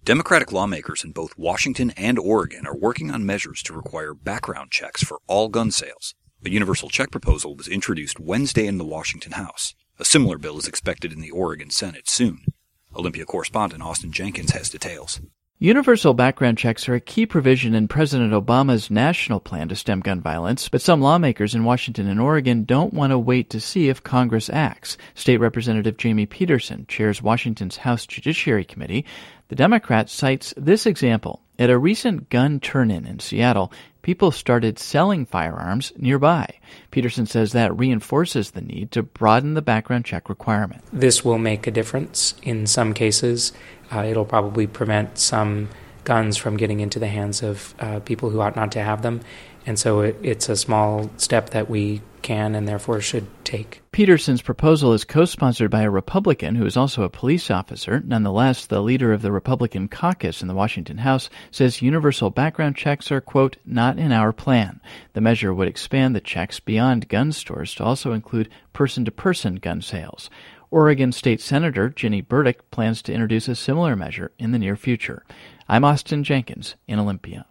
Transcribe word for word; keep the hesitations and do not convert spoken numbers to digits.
Democratic lawmakers in both Washington and Oregon are working on measures to require background checks for all gun sales. A universal check proposal was introduced Wednesday in the Washington House. A similar bill is expected in the Oregon Senate soon. Olympia correspondent Austin Jenkins has details. Universal background checks are a key provision in President Obama's national plan to stem gun violence, but some lawmakers in Washington and Oregon don't want to wait to see if Congress acts. State Representative Jamie Peterson chairs Washington's House Judiciary Committee. The Democrat cites this example. At a recent gun turn-in in Seattle, people started selling firearms nearby. Peterson says that reinforces the need to broaden the background check requirement. This will make a difference in some cases. Uh, it'll probably prevent some guns from getting into the hands of uh, people who ought not to have them. And so it, it's a small step that we can and therefore should take. Peterson's proposal is co-sponsored by a Republican who is also a police officer. Nonetheless, the leader of the Republican caucus in the Washington House says universal background checks are, quote, not in our plan. The measure would expand the checks beyond gun stores to also include person-to-person gun sales. Oregon State Senator Ginny Burdick plans to introduce a similar measure in the near future. I'm Austin Jenkins in Olympia.